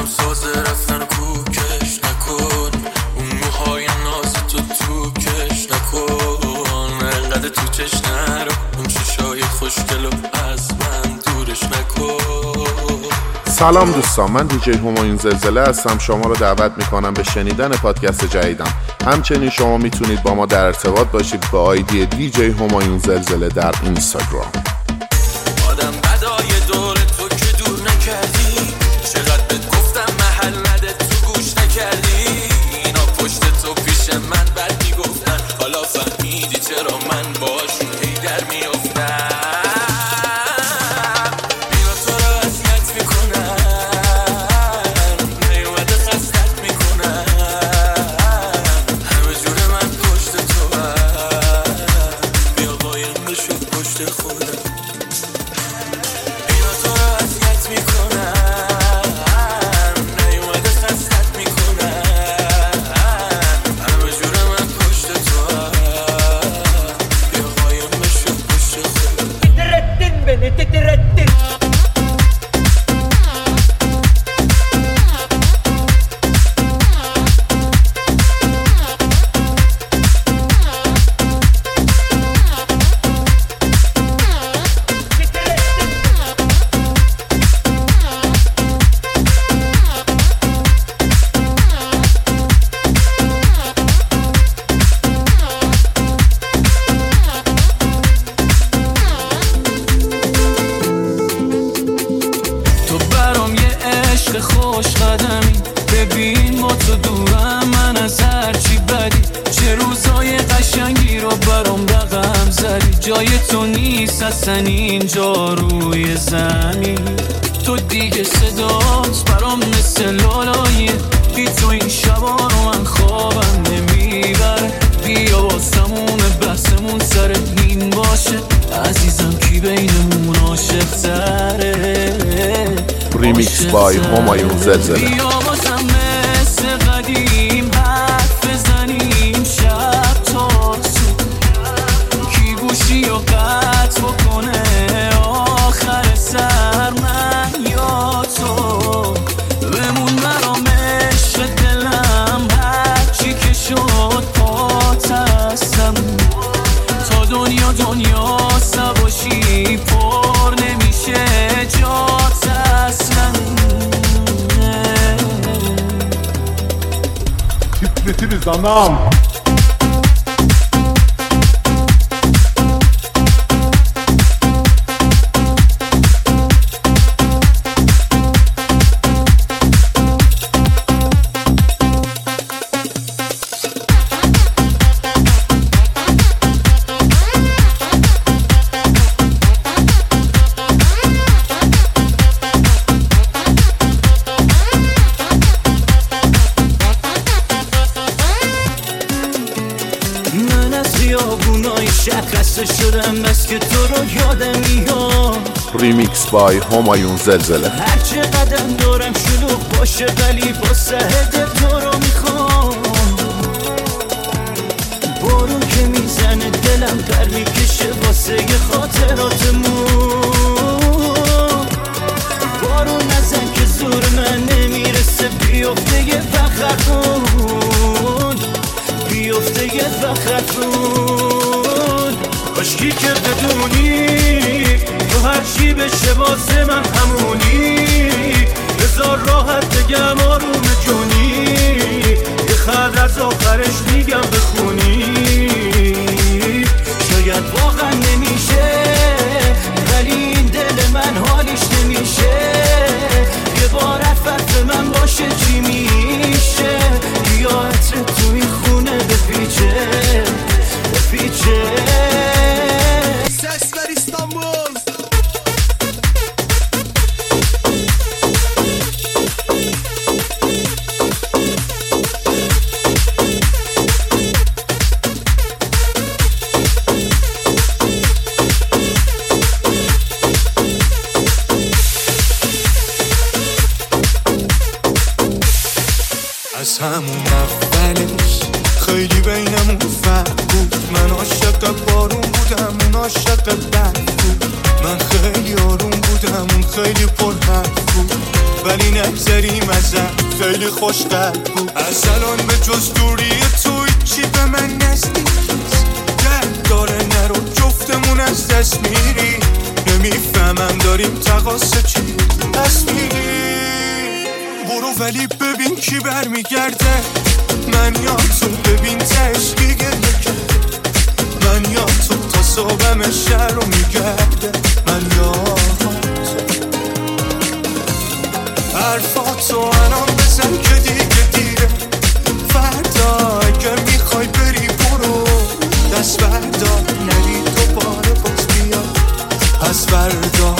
دلم سازه رفتن کوکش نکن، اون موهای ناز تو کش نکن، انقدر تو چش نرو، اون چشای خوشگلو از من دورش نکن. سلام دوستان، من دیجی همایون زلزله هستم. شما رو دعوت میکنم به شنیدن پادکست جدیدم. همچنین شما میتونید با ما در ارتباط باشید با آیدی دیجی همایون زلزله در اینستاگرام. آدم بدای دور تو که دور نکردی، چقدر بهت گفتم محل نده تو گوش نکردی، اینا پشت تو پیش من بد میگفتن، حالا فهمیدی چرا من باشون هی در میافتم. خوش قدمی ببین با تو دورم، من از هرچی بدی چه روزای قشنگی رو برام رقم زدی، جای تو نیست اصلا اینجا روی زمین، تو دیگه صدات برام مثل لالاییه، بی تو این شبا رو من خوابم نمیبره، بیا واسمون بحثمون سر این باشه، عزیزم کی بینمون عاشق تره. ریمیکس بای همایون زلزله. بیا بازم مثل قدیم حرف بزنیم شب تا صبح، کی گوشی و قطع بکنه آخر سر، من یا تو بمون برام عشق دلم، هرچی که شد پات هستم، تا دنیا سباشی پر نمیشه جات اصلا. Titretiriz anam. خسته شدم بس که تو رو یادم میاد. ریمیکس بای همایون زلزله. هر چقدر دارم شلوغ باشه ولی با سهد تو رو میخوام، بارون که میزنه دلم پر میکشه واسه خاطراتمون، بارون نزن که زور من نمیرسه، بیفته یه فخرتون، بیفته یه فخرتون، کاشکی که بدونی تو هرچی بشه واسه من همونی، بذار راحت بگم آروم جونی، یه خط از آخرش میگم بخونی، شاید واقعا نمیشه ولی این دل من حالیش نمیشه، یه بار عفت من باشه چی میشه، یا عطر تو این خونه بپیچه بپیچه. از همون اولش خیلی بینمون فرق بود. من عاشق بارون بودم، اون عاشق برف بود. من خیلی آروم بودم، اون خیلی پرحرف بود. ولی نگذریم ازم، خیلی خوشقلب بود. از الان به جز دوری تو هیچی به من نزدیک نیست. درد داره نرو جفتمون از دست میری. نمیفهمم داریم تقاصه چی پس میری. برو ولی ببین کی برمیگرده. من یا تو ببین تشکی گریه کرده. من یا تو تا صبحم شهر رو میگرده. من یا تو حرفاتو الان بزن که دیگه دیره. فردا اگه میخوای بری برو دست بردار نری دوباره باز بیا از فردا.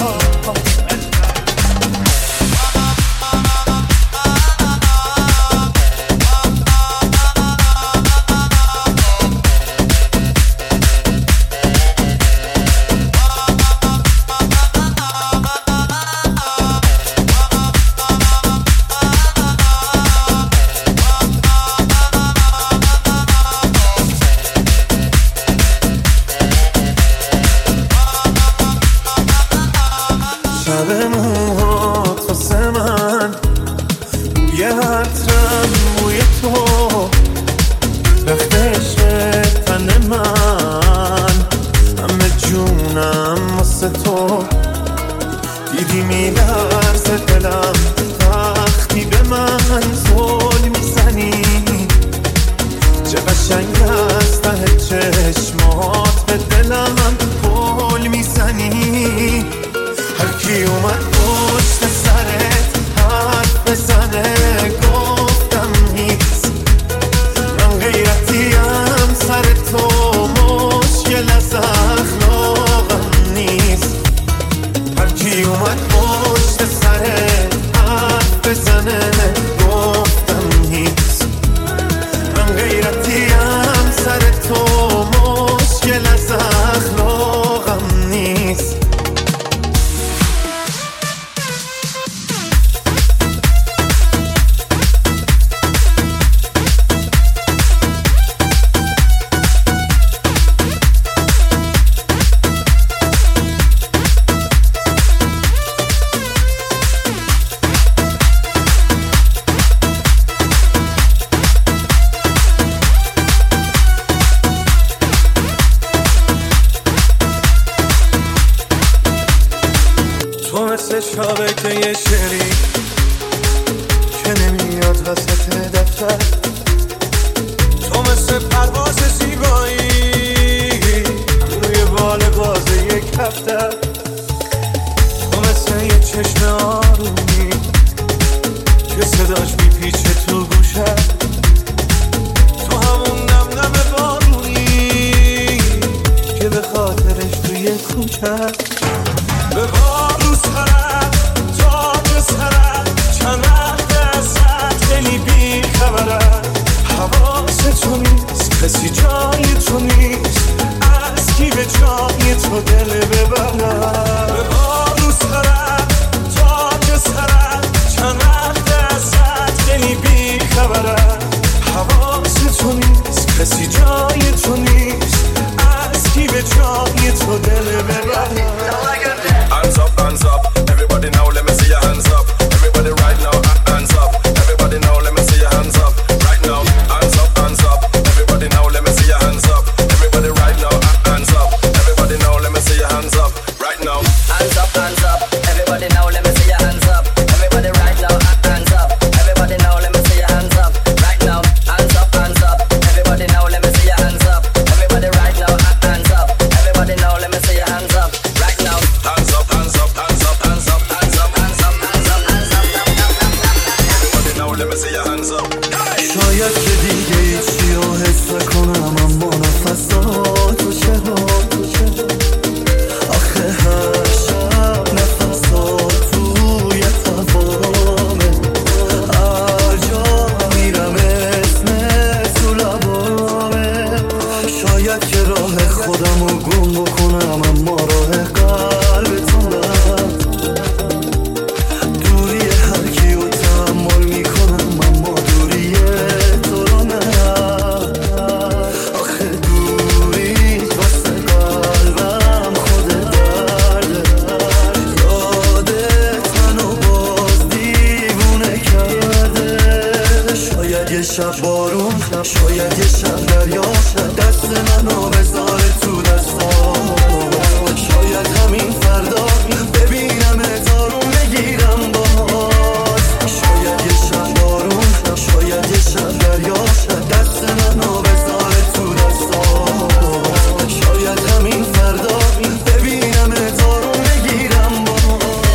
شاید یه شب دریا دست منو بذاره تو دستام، شاید همین فردا ببینم دارون بگیرم باز، شاید یه شب بارون، شاید یه شب دریا دست منو بذاره تو دستام، شاید همین فردا ببینم دارون بگیرم باز.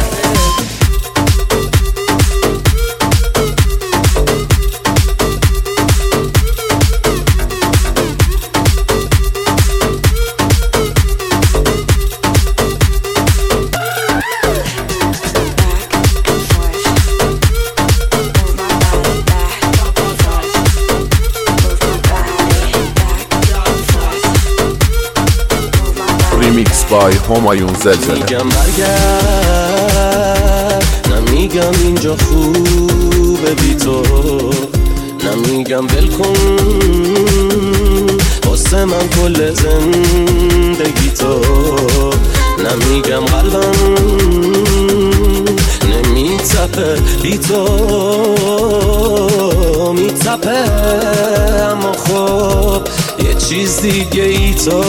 ریمیکس بای همایون زلزله. میگم برگرد، نمیگم اینجا خوبه بی تو، نمیگم ول کن واسه من کل زندگی تو، نمیگم قلبم نمیتپه بی تو، میتپه اما خب یه چیز دیگه ای تو.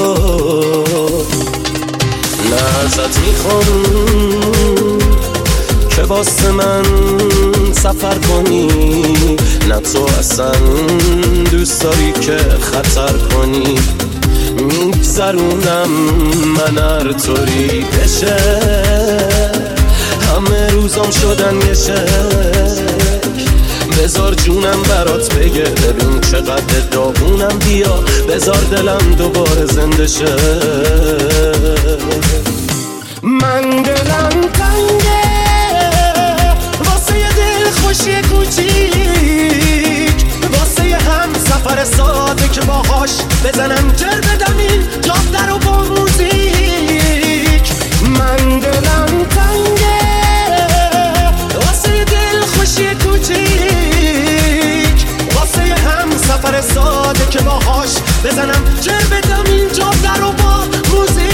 نه ازت میخوام که واسه من سفر کنی، نه تو اصلا دوست داری که خطر کنی، میگذرونم من هر طوری بشه، همه روزام شدن یه شک، بذار جونم برات بگه ببین چقدر داغونم، بیا بذار دلم دوباره زنده شه. من دلم تنگه واسه یه دل خوشی کوچیک، واسه یه هم سفر ساده که باهاش بزنم جر بدم این جاده رو با موزیک. من دلم تنگه واسه یه دل خوشی کوچیک، واسه یه هم سفر ساده که باهاش بزنم جر بدم این جاده رو با موزیک.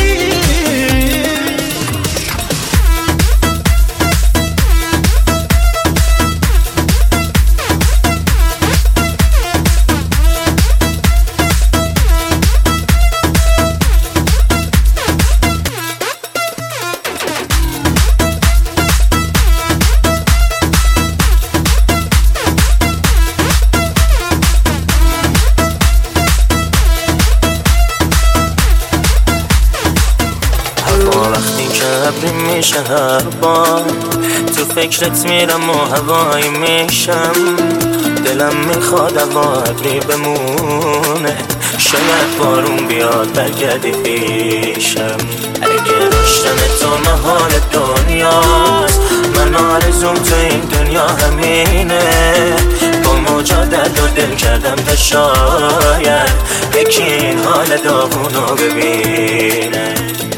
میشه هر بار تو فکرت میرم و هوایی میشم، دلم میخواد هوا ابری بمونه، شاید بارون بیاد برگردی پیشم، اگه داشتن تو محال دنیاست، من آرزوم تو این دنیا همینه، با موجا درد و دل کردم تا شاید یکی این حال داغونو ببینه.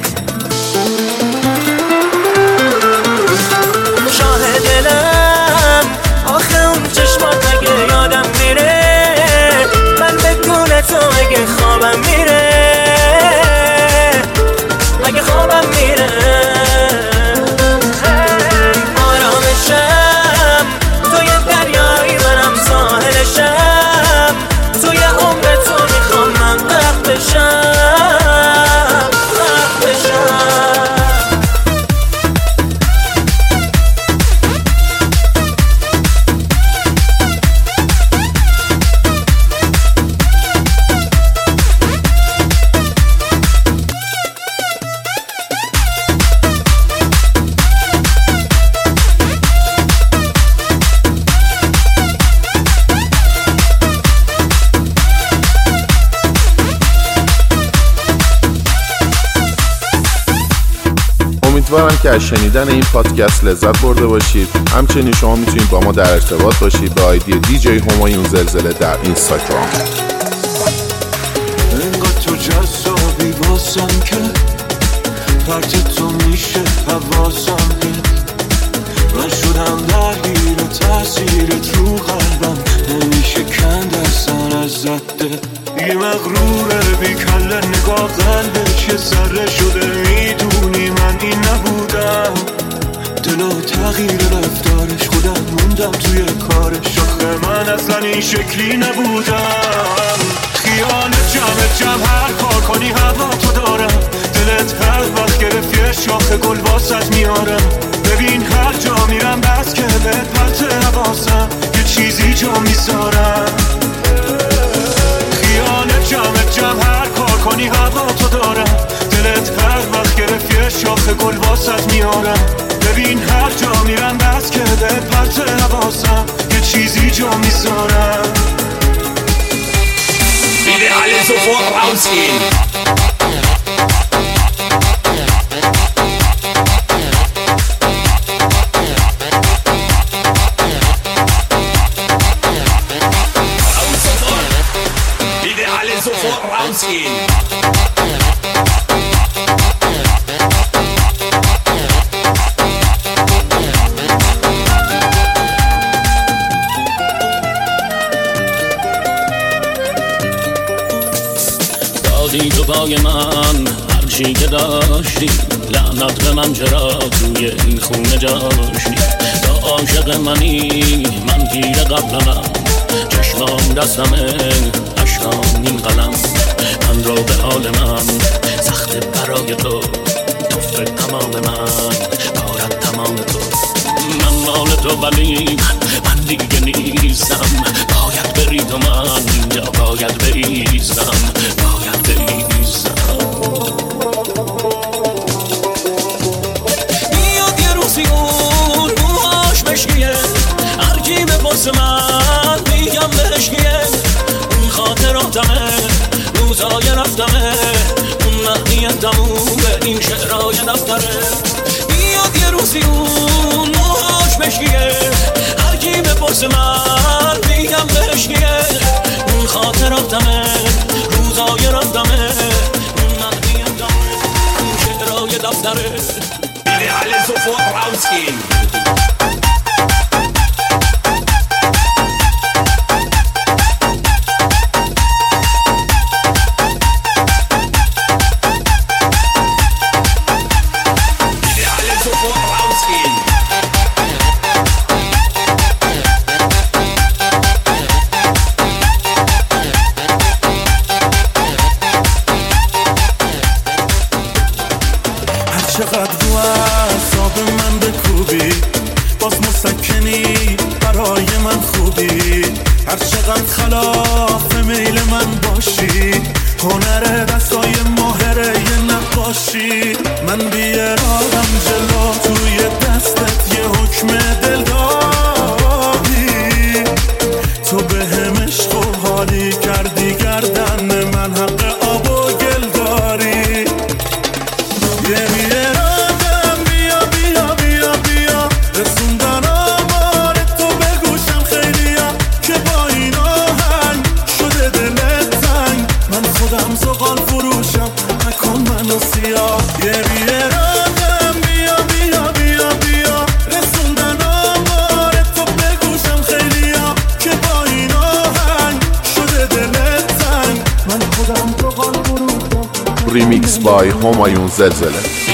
دلم آخه اون چشمات اگه یادم میره، من بدون تو اگه خوابم میره، اگه خوابم میره آرامشم توی دریایی منم ساحلشم، توی عمر تو میخوام من غرق بشم، غرق بشم. امیدوارم که از شنیدن این پادکست لذت برده باشید. همچنین شما میتونید با ما در ارتباط باشید به آیدی دیجی همایون زلزله در اینستاگرام. انقدر تو جذابی واسم که پرت تو میشه حواسم که من شدم درگیر تاثیرت رو قلبم، نمیشه کند اصلا از زده یه مغروره بی کله نگاه قلبش یه ذره شده، میدونی من این نبودم، جلو تغییر رفتارش خودم موندم توی کارش. آخه من اصلا این شکلی نبودم. خیال جمع هر کار کنی هوا تو دارم. دلت هر وقت گرفت یه شاخه گل واسط میارم. ببین هر جا میرم بس که به پرت حواسم یه چیزی جا میذارم. خیال جمع هر کار کنی هوا تو دارم. دلت هر وقت گرفت یه شاخه گل واسط میارم. ببین هر جا میرم بس که به پرت حواسم یه چیزی جا میذارم. Bitte alle sofort rausgehen. Raus sofort. Bitte alle sofort rausgehen. دادی تو پای من هرچی که داشتی. لعنت به من چرا توی این خونه جاشتی. تا عاشق منی من پیر قبلمم. چشمام دستمه اشکام این قلم. من رو به حال من سخت برای تو. توفه تمام من کارت تمام تو. من مال تو ولی من دیگه نیستم. باید بری تو من اینجا باید بریزم. باید بریزم. بیاد یه روزی اون موهاش مشکیه. هرکی بپرس من میگم بهشکیه. اون خاطراتمه روزای رفتمه. اون نهیه تمومه این شعرهای دفتره. بیاد یه روزی اون موهاش مشکیه. هرکی بپرس من میگم بهشکیه. اون خاطراتمه روزای رفتمه. اون نهیه تمومه این شعرهای دفتره. Bitte alle sofort rausgehen. چقدر رو اعصاب من بکوبی باز مسکنی برای من خوبی. هر چقدر خلاف میل من باشی. هنر دستای ماهره یه نقاشی. من بیارم جلو توی دستت یه حکم دل داری. تو به هم عشق و حالی کردی گردن من حق آب و گل داری. ریمیکس بای همایون زلزله.